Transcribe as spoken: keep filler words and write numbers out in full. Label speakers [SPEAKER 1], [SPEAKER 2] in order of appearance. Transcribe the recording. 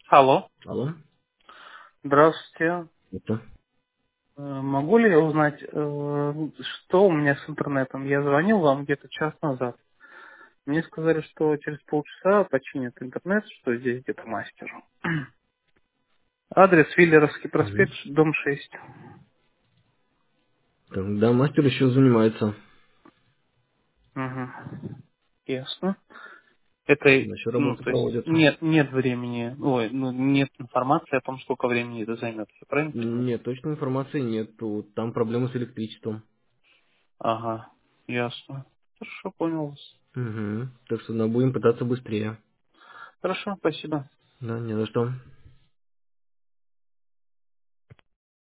[SPEAKER 1] Алло,
[SPEAKER 2] Алло?
[SPEAKER 1] здравствуйте.
[SPEAKER 2] Это?
[SPEAKER 1] Э, Могу ли я узнать, э, что у меня с интернетом? Я звонил вам где-то час назад. Мне сказали, что через полчаса починят интернет, что здесь где-то мастер. Адрес Виллеровский
[SPEAKER 2] Угу.
[SPEAKER 1] проспект, дом шесть.
[SPEAKER 2] Так, да, мастер еще занимается.
[SPEAKER 1] Угу. Ясно. Это,
[SPEAKER 2] Еще
[SPEAKER 1] ну,
[SPEAKER 2] работы
[SPEAKER 1] то есть
[SPEAKER 2] проводятся.
[SPEAKER 1] нет, нет времени, ой, ну, нет информации о том, сколько времени это займет. Я правильно понимаю?
[SPEAKER 2] Нет, точной информации нет. Там проблемы с электричеством.
[SPEAKER 1] Ага, ясно. Хорошо, понял вас.
[SPEAKER 2] Угу. Так что да, будем пытаться быстрее.
[SPEAKER 1] Хорошо, спасибо.
[SPEAKER 2] Да, не за что.